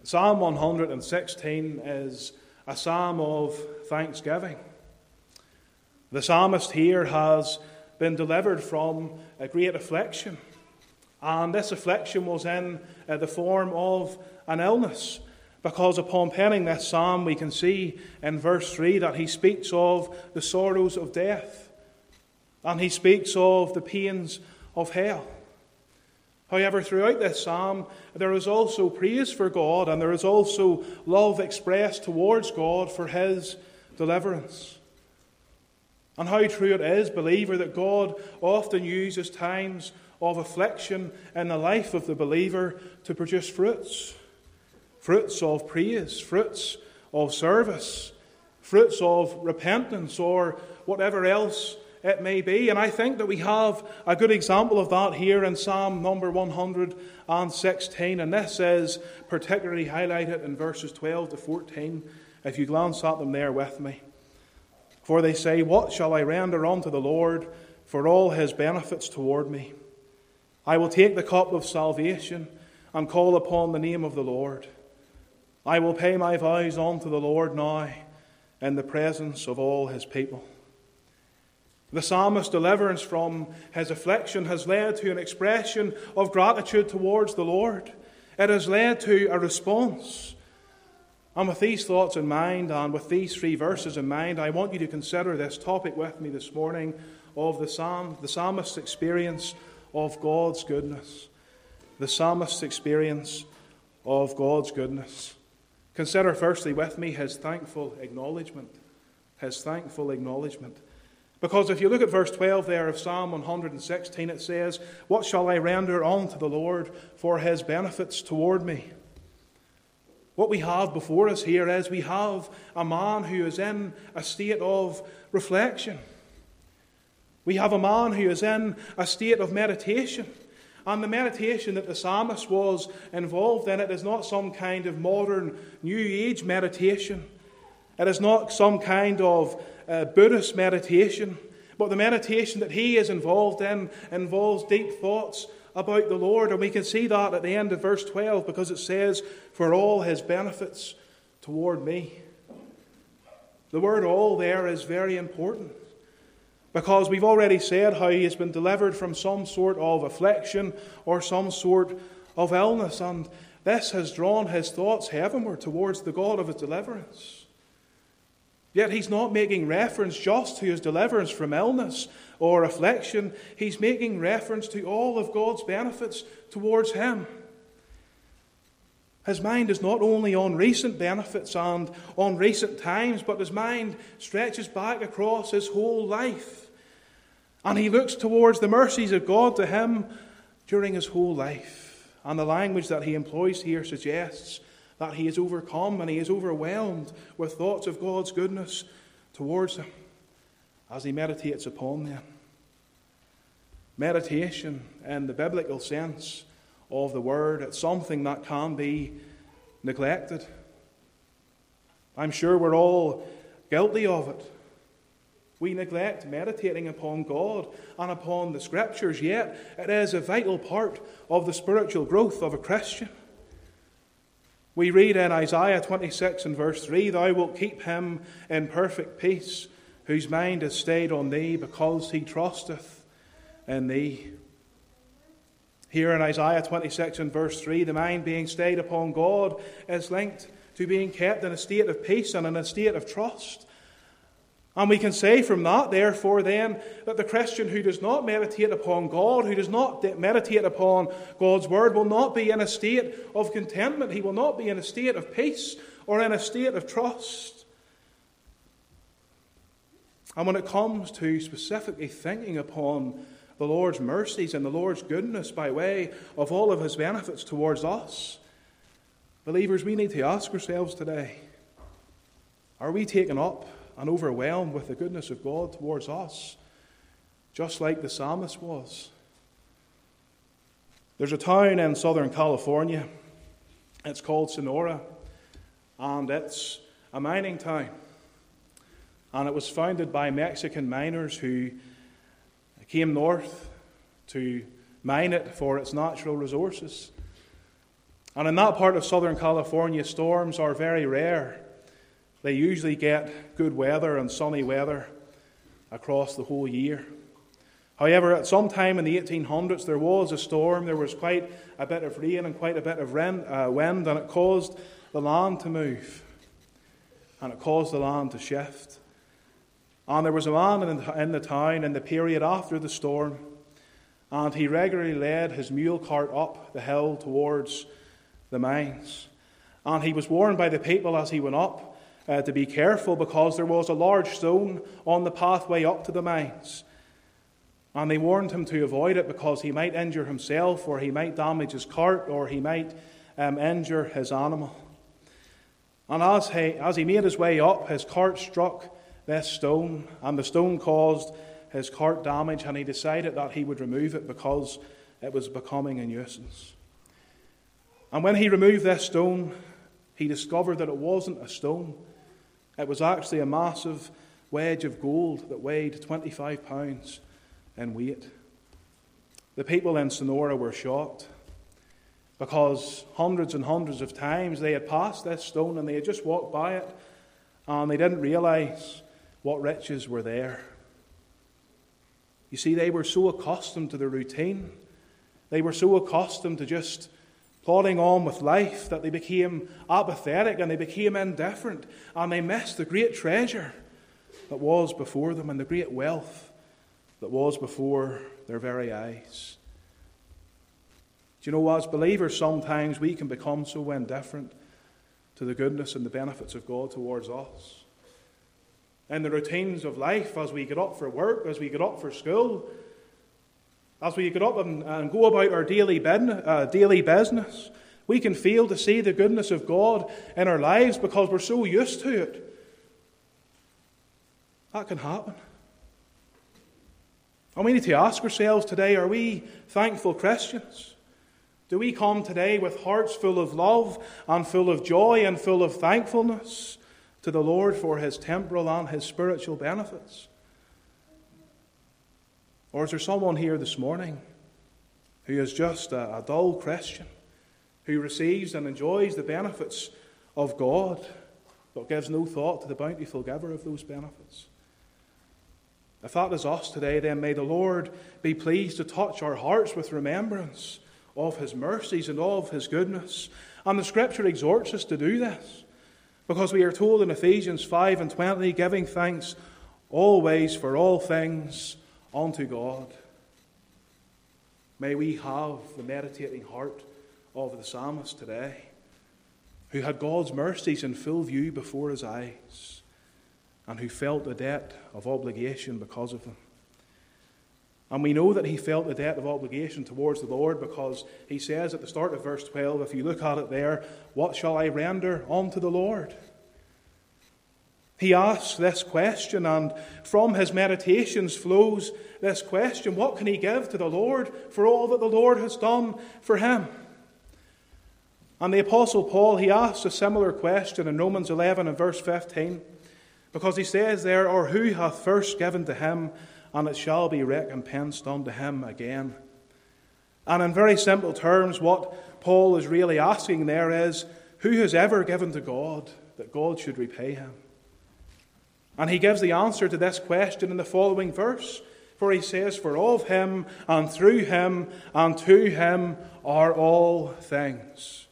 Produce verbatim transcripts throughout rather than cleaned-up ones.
Psalm one hundred sixteen is a psalm of thanksgiving. The psalmist here has been delivered from a great affliction, and this affliction was in uh, the form of an illness, because upon penning this psalm we can see in verse three that he speaks of the sorrows of death, and he speaks of the pains of hell. However, throughout this psalm, there is also praise for God, and there is also love expressed towards God for his deliverance. And how true it is, believer, that God often uses times of affliction in the life of the believer to produce fruits. Fruits of praise, fruits of service, fruits of repentance, or whatever else it may be. And I think that we have a good example of that here in Psalm number one hundred sixteen. And this is particularly highlighted in verses twelve to fourteen, if you glance at them there with me. For they say, "What shall I render unto the Lord for all his benefits toward me? I will take the cup of salvation and call upon the name of the Lord. I will pay my vows unto the Lord now in the presence of all his people." The psalmist's deliverance from his affliction has led to an expression of gratitude towards the Lord. It has led to a response. And with these thoughts in mind, and with these three verses in mind, I want you to consider this topic with me this morning of the psalm, the psalmist's experience of God's goodness. The psalmist's experience of God's goodness. Consider firstly with me his thankful acknowledgement. His thankful acknowledgement. Because if you look at verse twelve there of Psalm one hundred sixteen, it says, "What shall I render unto the Lord for his benefits toward me?" What we have before us here is we have a man who is in a state of reflection. We have a man who is in a state of meditation. And the meditation that the psalmist was involved in, it is not some kind of modern New Age meditation. It is not some kind of uh, Buddhist meditation. But the meditation that he is involved in involves deep thoughts about the Lord. And we can see that at the end of verse twelve, because it says, "For all his benefits toward me." The word "all" there is very important, because we've already said how he has been delivered from some sort of affliction or some sort of illness. And this has drawn his thoughts heavenward towards the God of his deliverance. Yet he's not making reference just to his deliverance from illness or affliction. He's making reference to all of God's benefits towards him. His mind is not only on recent benefits and on recent times, but his mind stretches back across his whole life. And he looks towards the mercies of God to him during his whole life. And the language that he employs here suggests that he is overcome and he is overwhelmed with thoughts of God's goodness towards him as he meditates upon them. Meditation, in the biblical sense of the word, it's something that can be neglected. I'm sure we're all guilty of it. We neglect meditating upon God and upon the Scriptures, yet it is a vital part of the spiritual growth of a Christian. We read in Isaiah twenty-six and verse three, "Thou wilt keep him in perfect peace, whose mind is stayed on thee, because he trusteth in thee." Here in Isaiah twenty-six and verse three, the mind being stayed upon God is linked to being kept in a state of peace and in a state of trust. And we can say from that, therefore, then, that the Christian who does not meditate upon God, who does not meditate upon God's word, will not be in a state of contentment. He will not be in a state of peace or in a state of trust. And when it comes to specifically thinking upon the Lord's mercies and the Lord's goodness by way of all of his benefits towards us, believers, we need to ask ourselves today, are we taken up and overwhelmed with the goodness of God towards us, just like the psalmist was? There's a town in Southern California. It's called Sonora, and it's a mining town. And it was founded by Mexican miners who came north to mine it for its natural resources. And in that part of Southern California, storms are very rare. They usually get good weather and sunny weather across the whole year. However, at some time in the eighteen hundreds, there was a storm. There was quite a bit of rain and quite a bit of wind, and it caused the land to move. And it caused the land to shift. And there was a man in the town in the period after the storm, and he regularly led his mule cart up the hill towards the mines. And he was warned by the people as he went up uh, to be careful, because there was a large stone on the pathway up to the mines. And they warned him to avoid it because he might injure himself, or he might damage his cart, or he might um, injure his animal. And as he, as he made his way up, his cart struck this stone, and the stone caused his cart damage, and he decided that he would remove it because it was becoming a nuisance. And when he removed this stone, he discovered that it wasn't a stone. It was actually a massive wedge of gold that weighed twenty-five pounds in weight. The people in Sonora were shocked, because hundreds and hundreds of times they had passed this stone and they had just walked by it, and they didn't realize what riches were there. You see, they were so accustomed to the routine. They were so accustomed to just plodding on with life that they became apathetic and they became indifferent, and they missed the great treasure that was before them and the great wealth that was before their very eyes. Do you know, as believers, sometimes we can become so indifferent to the goodness and the benefits of God towards us. In the routines of life, as we get up for work, as we get up for school, as we get up and, and go about our daily business, uh, daily business, we can fail to see the goodness of God in our lives because we're so used to it. That can happen. And we need to ask ourselves today, are we thankful Christians? Do we come today with hearts full of love and full of joy and full of thankfulness to the Lord for His temporal and His spiritual benefits? Or is there someone here this morning who is just a, a dull Christian, who receives and enjoys the benefits of God, but gives no thought to the bountiful giver of those benefits? If that is us today, then may the Lord be pleased to touch our hearts with remembrance of His mercies and of His goodness. And the Scripture exhorts us to do this, because we are told in Ephesians five and twenty, giving thanks always for all things unto God. May we have the meditating heart of the psalmist today, who had God's mercies in full view before his eyes, and who felt a debt of obligation because of them. And we know that he felt a debt of obligation towards the Lord, because he says at the start of verse twelve, if you look at it there, what shall I render unto the Lord? He asks this question, and from his meditations flows this question: what can he give to the Lord for all that the Lord has done for him? And the Apostle Paul, he asks a similar question in Romans eleven and verse fifteen, because he says there, or who hath first given to him, and it shall be recompensed unto him again. And in very simple terms, what Paul is really asking there is, who has ever given to God that God should repay him? And he gives the answer to this question in the following verse, for he says, for of him, and through him, and to him are all things.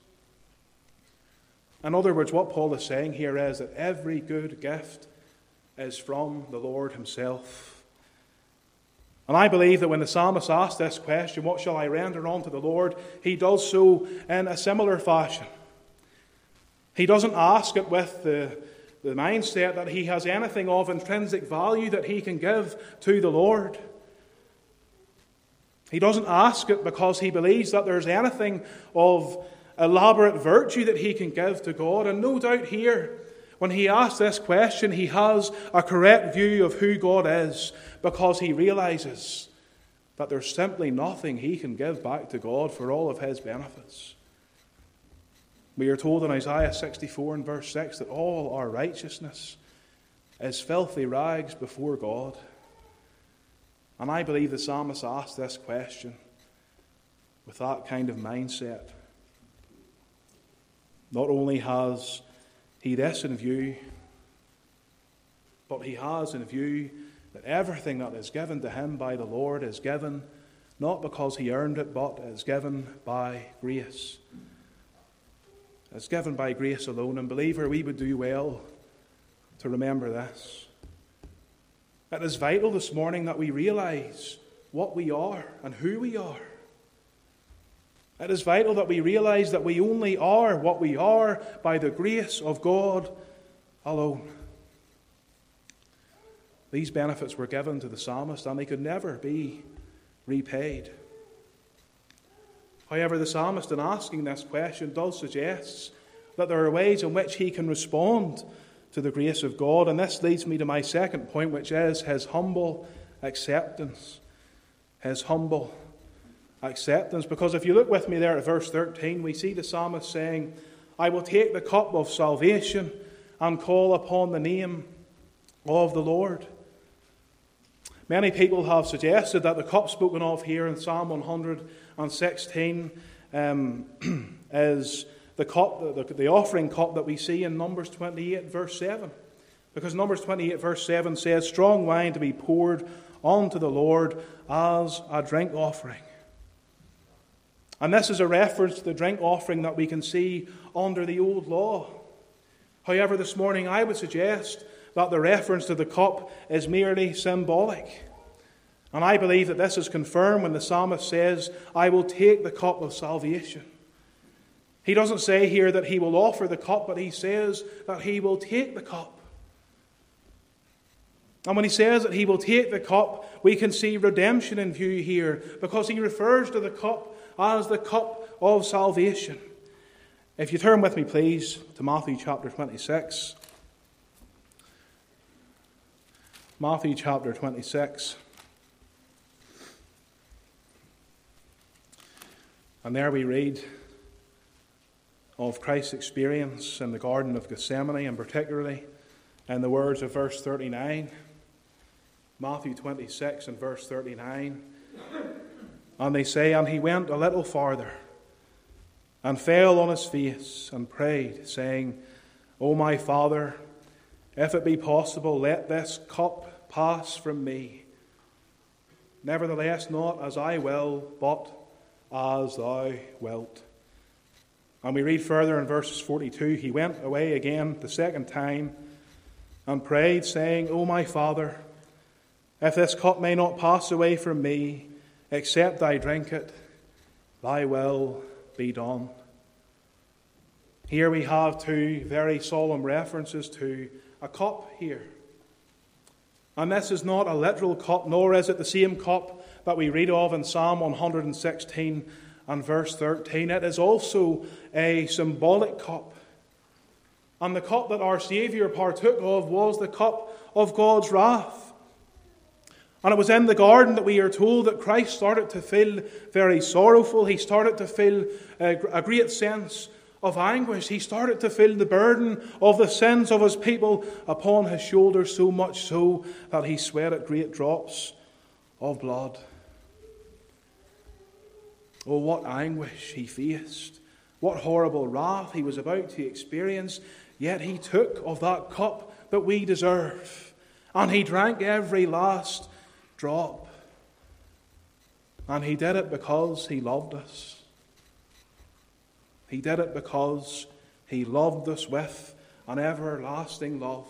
In other words, what Paul is saying here is that every good gift is from the Lord himself. And I believe that when the psalmist asks this question, what shall I render unto the Lord, he does so in a similar fashion. He doesn't ask it with the, the mindset that he has anything of intrinsic value that he can give to the Lord. He doesn't ask it because he believes that there's anything of elaborate virtue that he can give to God. And no doubt here, when he asks this question, he has a correct view of who God is, because he realizes that there's simply nothing he can give back to God for all of his benefits. We are told in Isaiah sixty-four and verse six that all our righteousness is filthy rags before God. And I believe the psalmist asked this question with that kind of mindset. Not only has he this in view, but he has in view that everything that is given to him by the Lord is given not because he earned it, but is given by grace. It's given by grace alone. And believer, we would do well to remember this. It is vital this morning that we realize what we are and who we are. It is vital that we realize that we only are what we are by the grace of God alone. These benefits were given to the psalmist, and they could never be repaid. However, the psalmist, in asking this question, does suggest that there are ways in which he can respond to the grace of God. And this leads me to my second point, which is his humble acceptance. His humble acceptance. Because if you look with me there at verse thirteen, we see the psalmist saying, I will take the cup of salvation and call upon the name of the Lord. Many people have suggested that the cup spoken of here in Psalm one hundred sixteen um, is the cup, the, the offering cup that we see in Numbers twenty-eight, verse seven. Because Numbers twenty-eight, verse seven says, strong wine to be poured onto the Lord as a drink offering. And this is a reference to the drink offering that we can see under the old law. However, this morning I would suggest that the reference to the cup is merely symbolic. And I believe that this is confirmed when the psalmist says, I will take the cup of salvation. He doesn't say here that he will offer the cup, but he says that he will take the cup. And when he says that he will take the cup, we can see redemption in view here, because he refers to the cup as the cup of salvation. If you turn with me, please, to Matthew chapter twenty-six. Matthew chapter twenty-six. And there we read of Christ's experience in the Garden of Gethsemane, and particularly in the words of verse thirty-nine. Matthew twenty-six and verse thirty-nine. And they say, and he went a little farther, and fell on his face, and prayed, saying, O my Father, if it be possible, let this cup pass from me. Nevertheless, not as I will, but as thou wilt. And we read further in verses forty-two, he went away again the second time, and prayed, saying, O my Father, if this cup may not pass away from me, except I drink it, thy will be done. Here we have two very solemn references to a cup here. And this is not a literal cup, nor is it the same cup that we read of in Psalm one hundred sixteen and verse thirteen. It is also a symbolic cup. And the cup that our Saviour partook of was the cup of God's wrath. And it was in the garden that we are told that Christ started to feel very sorrowful. He started to feel a, a great sense of anguish. He started to feel the burden of the sins of his people upon his shoulders, so much so that he sweated great drops of blood. Oh, what anguish he faced. What horrible wrath he was about to experience. Yet he took of that cup that we deserve. And he drank every last drop. And he did it because he loved us. He did it because he loved us with an everlasting love.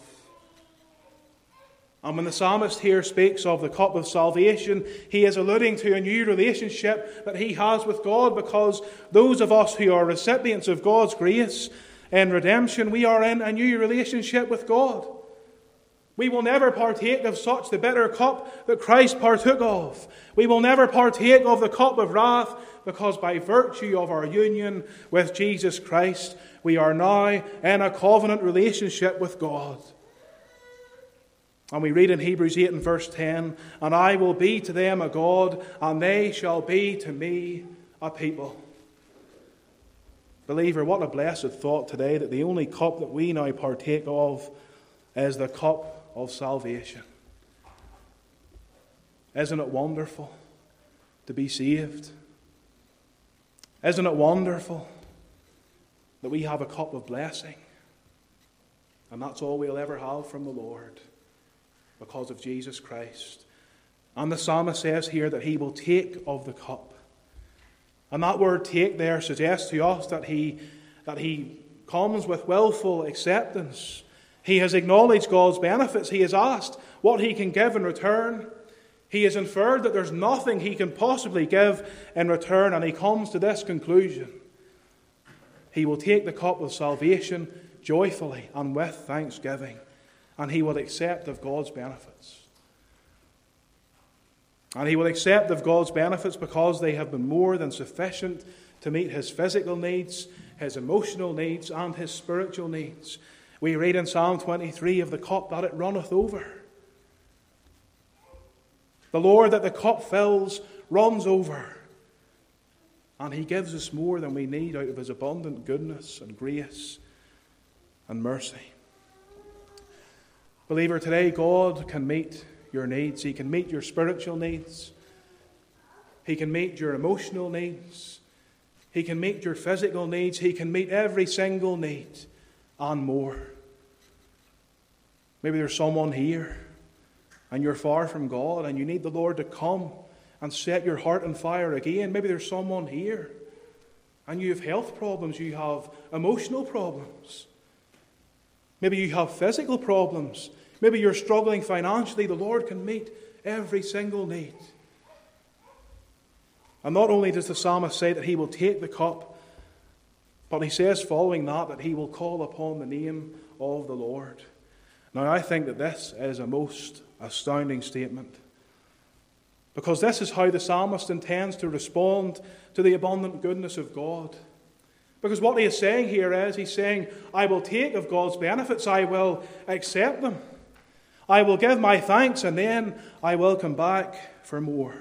And when the psalmist here speaks of the cup of salvation, he is alluding to a new relationship that he has with God, because those of us who are recipients of God's grace in redemption, we are in a new relationship with God. We will never partake of such the bitter cup that Christ partook of. We will never partake of the cup of wrath, because by virtue of our union with Jesus Christ, we are now in a covenant relationship with God. And we read in Hebrews eight and verse ten, and I will be to them a God, and they shall be to me a people. Believer, what a blessed thought today that the only cup that we now partake of is the cup of salvation. Isn't it wonderful to be saved? Isn't it wonderful that we have a cup of blessing. And that's all we'll ever have from the Lord because of Jesus Christ. And the psalmist says here that he will take of the cup. And that word take there suggests to us that he, that he comes with willful acceptance. He has acknowledged God's benefits. He has asked what he can give in return. He has inferred that there's nothing he can possibly give in return, and he comes to this conclusion. He will take the cup of salvation joyfully and with thanksgiving, and he will accept of God's benefits. And he will accept of God's benefits because they have been more than sufficient to meet his physical needs, his emotional needs, and his spiritual needs. We read in Psalm twenty-three of the cup that it runneth over. The Lord that the cup fills runs over. And he gives us more than we need out of his abundant goodness and grace and mercy. Believer, today God can meet your needs. He can meet your spiritual needs. He can meet your emotional needs. He can meet your physical needs. He can meet every single need and more. Maybe there's someone here and you're far from God and you need the Lord to come and set your heart on fire again. Maybe there's someone here and you have health problems, you have emotional problems. Maybe you have physical problems. Maybe you're struggling financially. The Lord can meet every single need. And not only does the psalmist say that he will take the cup, but he says following that that he will call upon the name of the Lord. Now I think that this is a most astounding statement, because this is how the psalmist intends to respond to the abundant goodness of God. Because what he is saying here is, he's saying, I will take of God's benefits, I will accept them. I will give my thanks, and then I will come back for more.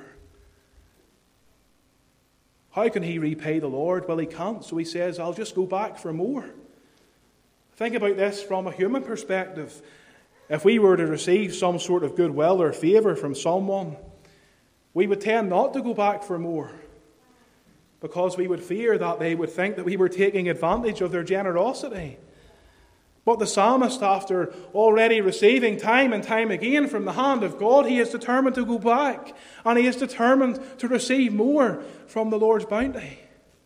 How can he repay the Lord? Well, he can't. So he says, I'll just go back for more. Think about this from a human perspective. If we were to receive some sort of goodwill or favour from someone, we would tend not to go back for more, because we would fear that they would think that we were taking advantage of their generosity. But the psalmist, after already receiving time and time again from the hand of God, he is determined to go back, and he is determined to receive more from the Lord's bounty.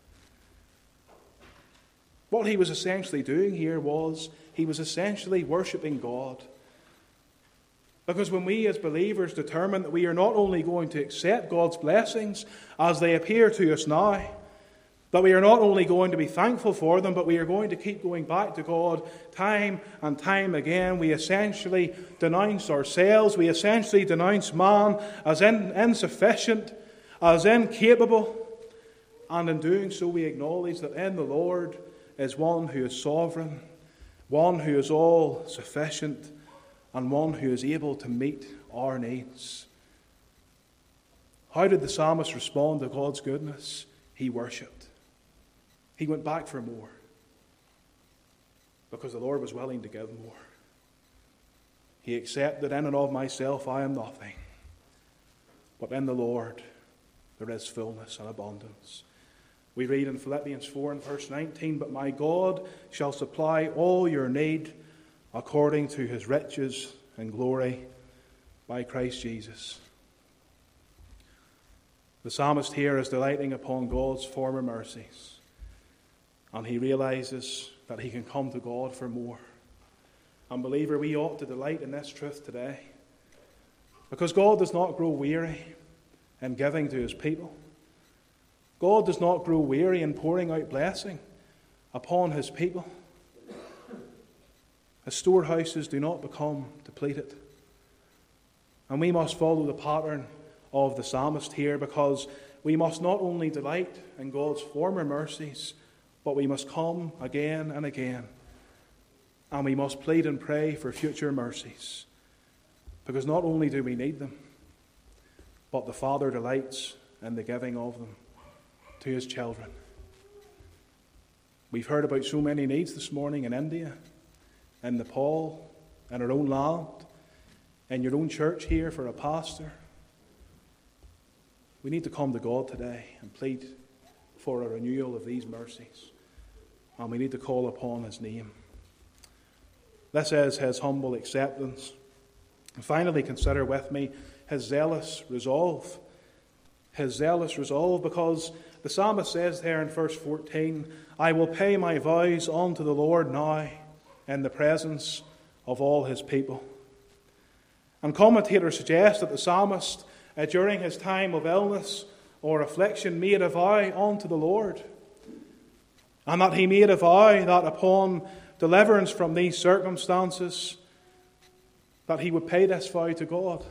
What he was essentially doing here was, he was essentially worshipping God. Because when we as believers determine that we are not only going to accept God's blessings as they appear to us now, that we are not only going to be thankful for them, but we are going to keep going back to God time and time again, we essentially denounce ourselves, we essentially denounce man as in, insufficient, as incapable, and in doing so we acknowledge that in the Lord is one who is sovereign, one who is all sufficient, and one who is able to meet our needs. How did the psalmist respond to God's goodness? He worshipped. He went back for more, because the Lord was willing to give more. He accepted, in and of myself I am nothing, but in the Lord there is fullness and abundance. We read in Philippians four and verse nineteen, but my God shall supply all your need according to his riches and glory by Christ Jesus. The psalmist here is delighting upon God's former mercies, and he realizes that he can come to God for more. And believer, we ought to delight in this truth today, because God does not grow weary in giving to his people. God does not grow weary in pouring out blessing upon his people. His storehouses do not become depleted. And we must follow the pattern of the psalmist here, because we must not only delight in God's former mercies, but we must come again and again. And we must plead and pray for future mercies, because not only do we need them, but the Father delights in the giving of them to his children. We've heard about so many needs this morning in India, in Nepal, in our own land, in your own church here for a pastor. We need to come to God today and plead for a renewal of these mercies. and we need to call upon his name. This is his humble acceptance. And finally, consider with me his zealous resolve. His zealous resolve, because the psalmist says there in verse fourteen, I will pay my vows unto the Lord now in the presence of all his people. And commentators suggest that the psalmist, uh, during his time of illness or affliction, made a vow unto the Lord. And that he made a vow that upon deliverance from these circumstances, that he would pay this vow to God.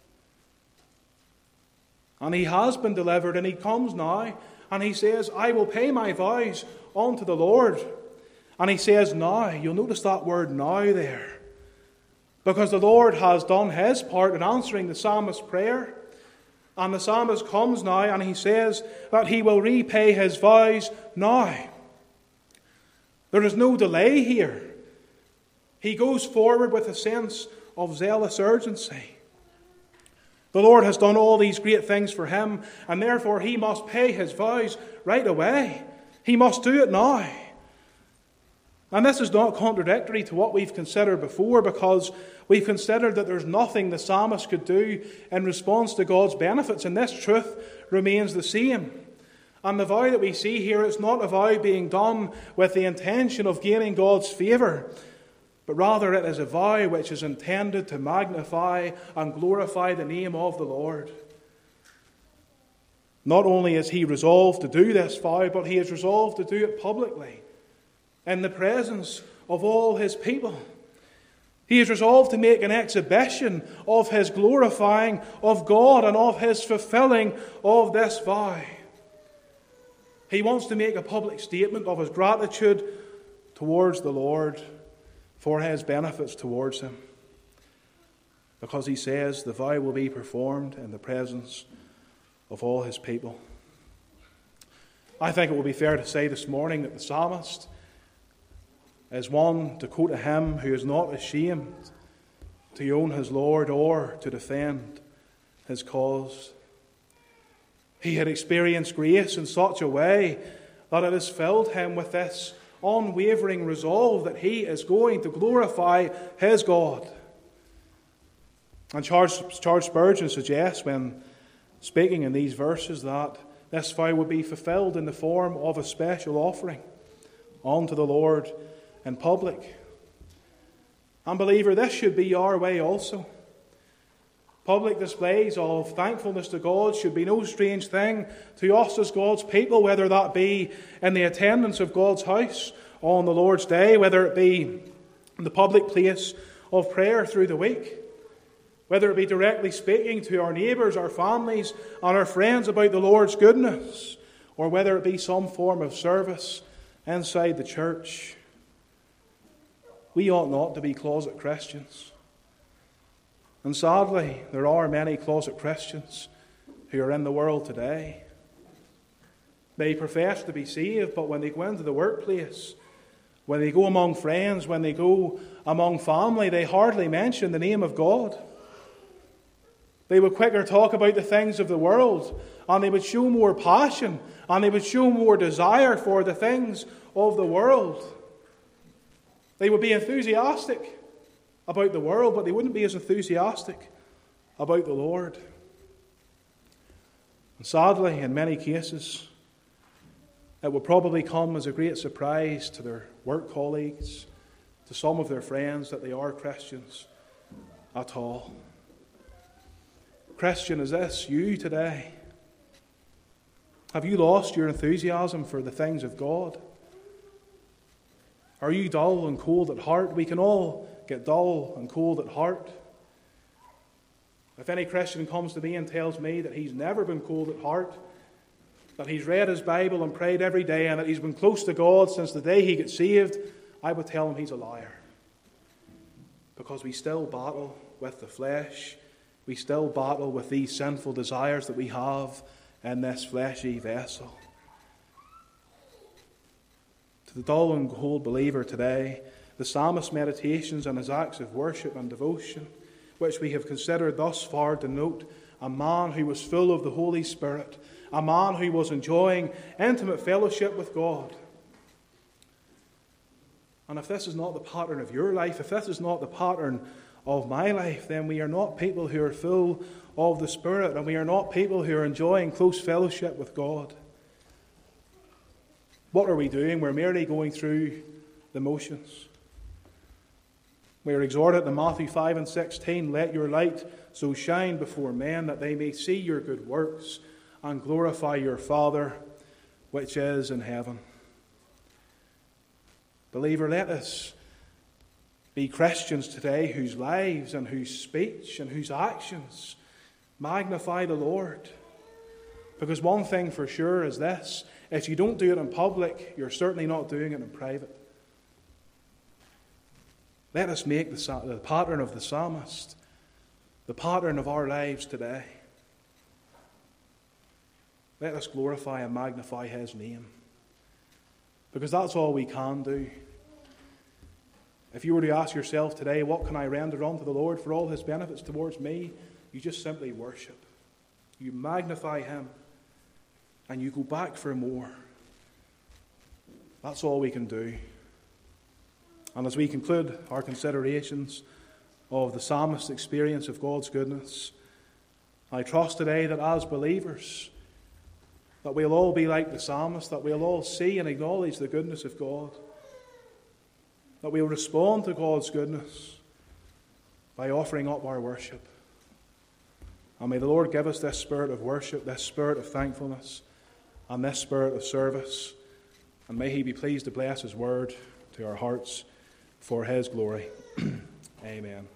And he has been delivered, and he comes now, and he says, I will pay my vows unto the Lord. And he says now. You'll notice that word now there. Because the Lord has done his part in answering the psalmist's prayer. And the psalmist comes now, and he says that he will repay his vows now. There is no delay here. He goes forward with a sense of zealous urgency. The Lord has done all these great things for him, and therefore he must pay his vows right away. He must do it now. And this is not contradictory to what we've considered before, because we've considered that there's nothing the psalmist could do in response to God's benefits, and this truth remains the same. And the vow that we see here is not a vow being done with the intention of gaining God's favour, but rather it is a vow which is intended to magnify and glorify the name of the Lord. Not only is he resolved to do this vow, but he is resolved to do it publicly, in the presence of all his people. He is resolved to make an exhibition of his glorifying of God and of his fulfilling of this vow. He wants to make a public statement of his gratitude towards the Lord for his benefits towards him. Because he says the vow will be performed in the presence of all his people. I think it will be fair to say this morning that the psalmist is one, to quote a hymn, who is not ashamed to own his Lord or to defend his cause. He had experienced grace in such a way that it has filled him with this unwavering resolve that he is going to glorify his God. And Charles, Charles Spurgeon suggests, when speaking in these verses, that this vow would be fulfilled in the form of a special offering unto the Lord in public. And believer, this should be our way also. Public displays of thankfulness to God should be no strange thing to us as God's people, whether that be in the attendance of God's house on the Lord's Day, whether it be in the public place of prayer through the week, whether it be directly speaking to our neighbours, our families, and our friends about the Lord's goodness, or whether it be some form of service inside the church. We ought not to be closet Christians. And sadly, there are many closet Christians who are in the world today. They profess to be saved, but when they go into the workplace, when they go among friends, when they go among family, they hardly mention the name of God. They would quicker talk about the things of the world, and they would show more passion, and they would show more desire for the things of the world. They would be enthusiastic about the world, but they wouldn't be as enthusiastic about the Lord. And sadly, in many cases, it will probably come as a great surprise to their work colleagues, to some of their friends, that they are Christians at all. Christian, is this you today? Have you lost your enthusiasm for the things of God? Are you dull and cold at heart? We can all get dull and cold at heart. If any Christian comes to me and tells me that he's never been cold at heart, that he's read his Bible and prayed every day, and that he's been close to God since the day he got saved, I would tell him he's a liar. Because we still battle with the flesh. We still battle with these sinful desires that we have in this fleshy vessel. To the dull and cold believer today, the psalmist's meditations and his acts of worship and devotion, which we have considered thus far, denote a man who was full of the Holy Spirit, a man who was enjoying intimate fellowship with God. And if this is not the pattern of your life, if this is not the pattern of my life, then we are not people who are full of the Spirit, and we are not people who are enjoying close fellowship with God. What are we doing? We're merely going through the motions. We are exhorted in Matthew five and sixteen, let your light so shine before men that they may see your good works and glorify your Father which is in heaven. Believer, let us be Christians today whose lives and whose speech and whose actions magnify the Lord. Because one thing for sure is this: if you don't do it in public, you're certainly not doing it in private. Let us make the, the pattern of the psalmist the pattern of our lives today. Let us glorify and magnify his name, because that's all we can do. If you were to ask yourself today, what can I render unto the Lord for all his benefits towards me? You just simply worship. You magnify him, and you go back for more. That's all we can do. And as we conclude our considerations of the psalmist's experience of God's goodness, I trust today that as believers, that we'll all be like the psalmist, that we'll all see and acknowledge the goodness of God, that we'll respond to God's goodness by offering up our worship. And may the Lord give us this spirit of worship, this spirit of thankfulness, and this spirit of service. And may he be pleased to bless his word to our hearts for his glory. Amen.